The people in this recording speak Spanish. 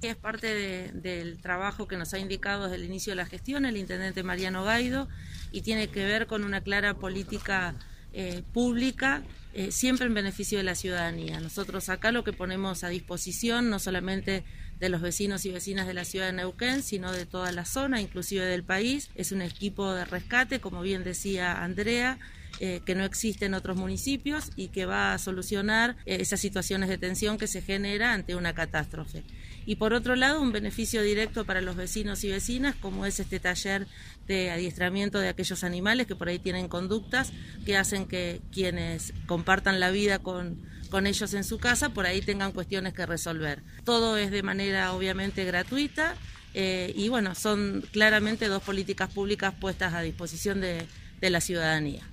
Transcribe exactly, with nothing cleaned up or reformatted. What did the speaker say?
Es parte de, del trabajo que nos ha indicado desde el inicio de la gestión el intendente Mariano Gaido y tiene que ver con una clara política eh, pública, eh, siempre en beneficio de la ciudadanía. Nosotros acá lo que ponemos a disposición no solamente de los vecinos y vecinas de la ciudad de Neuquén, sino de toda la zona, inclusive del país. Es un equipo de rescate, como bien decía Andrea, Eh, que no existe en otros municipios y que va a solucionar eh, esas situaciones de tensión que se genera ante una catástrofe. Y por otro lado, un beneficio directo para los vecinos y vecinas, como es este taller de adiestramiento de aquellos animales que por ahí tienen conductas que hacen que quienes compartan la vida con, con ellos en su casa, por ahí tengan cuestiones que resolver. Todo es de manera obviamente gratuita eh, y bueno, son claramente dos políticas públicas puestas a disposición de, de la ciudadanía.